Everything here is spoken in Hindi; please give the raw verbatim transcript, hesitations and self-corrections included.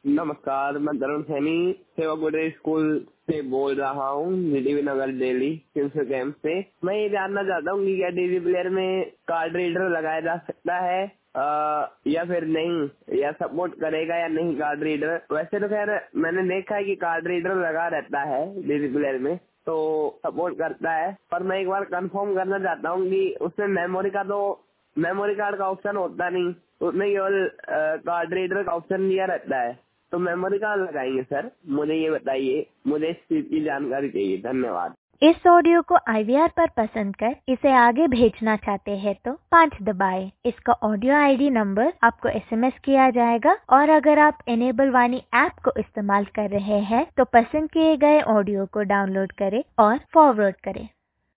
नमस्कार, मैं तरुण सैनी सेवा गुरुदेव स्कूल से बोल रहा हूँ, जीडीवी नगर दिल्ली किम्स कैंप से। मैं ये जानना चाहता हूँ कि क्या डीवी प्लेयर में कार्ड रीडर लगाया जा सकता है आ, या फिर नहीं, या सपोर्ट करेगा या नहीं कार्ड रीडर। वैसे तो खैर मैंने देखा है कि कार्ड रीडर लगा रहता है डीवी प्लेयर में, तो सपोर्ट करता है। पर मैं एक बार कंफर्म करना चाहता हूँ कि उसमें मेमोरी का तो मेमोरी कार्ड का ऑप्शन होता नहीं, उसमें केवल कार्ड रीडर का ऑप्शन दिया रहता है। तो मेमोरी कार्ड लगाएंगे सर, मुझे ये बताइए, मुझे इस चीज की जानकारी चाहिए। धन्यवाद। इस ऑडियो को आई वी आर पर पसंद कर इसे आगे भेजना चाहते हैं तो पाँच दबाएं। इसका ऑडियो आई डी नंबर आपको एस एम एस किया जाएगा और अगर आप इनेबल वाणी ऐप को इस्तेमाल कर रहे हैं तो पसंद किए गए ऑडियो को डाउनलोड करें और फॉरवर्ड करें।